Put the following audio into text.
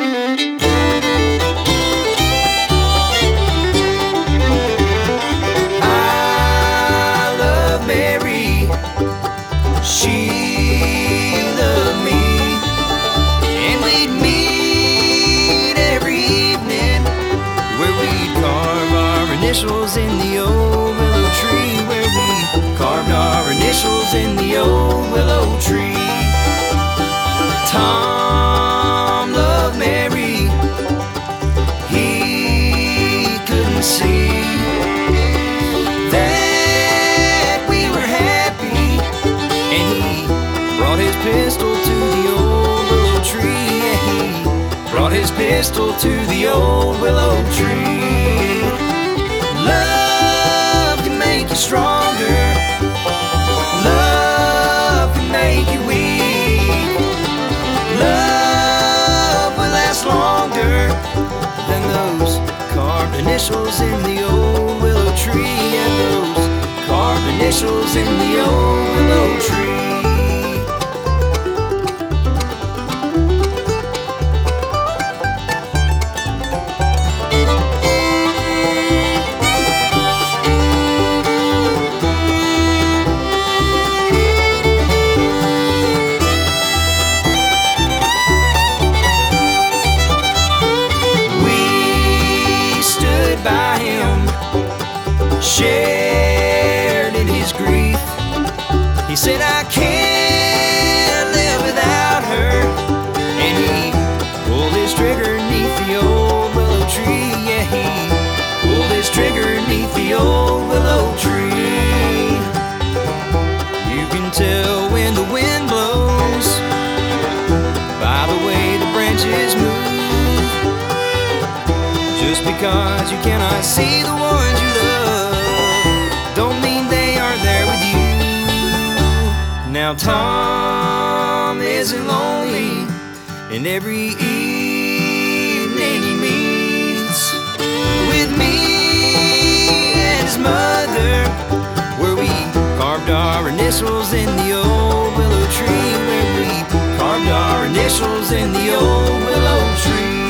I love Mary, she loved me, and we'd meet every evening where we'd carve our initials in the old willow tree, where we carved our initials in the old willow tree. Tom loved Mary, he couldn't see that we were happy, and he brought his pistol to the old willow tree. Yeah, he brought his pistol to the old willow tree. Love can make you stronger, love can make you weak, love will last longer than those carved initials in the old willow tree, and those carved initials in the old willow tree. By him, shared in his grief. He said, I can't live without her, and he pulled his trigger neath the old willow tree. Yeah, he pulled his trigger neath the old willow tree. You can tell when the wind blows by the way the branches move. Just because you cannot see the ones you love, don't mean they aren't there with you. Now Tom isn't lonely, and every evening he meets with me and his mother, where we carved our initials in the old willow tree, where we carved our initials in the old willow tree.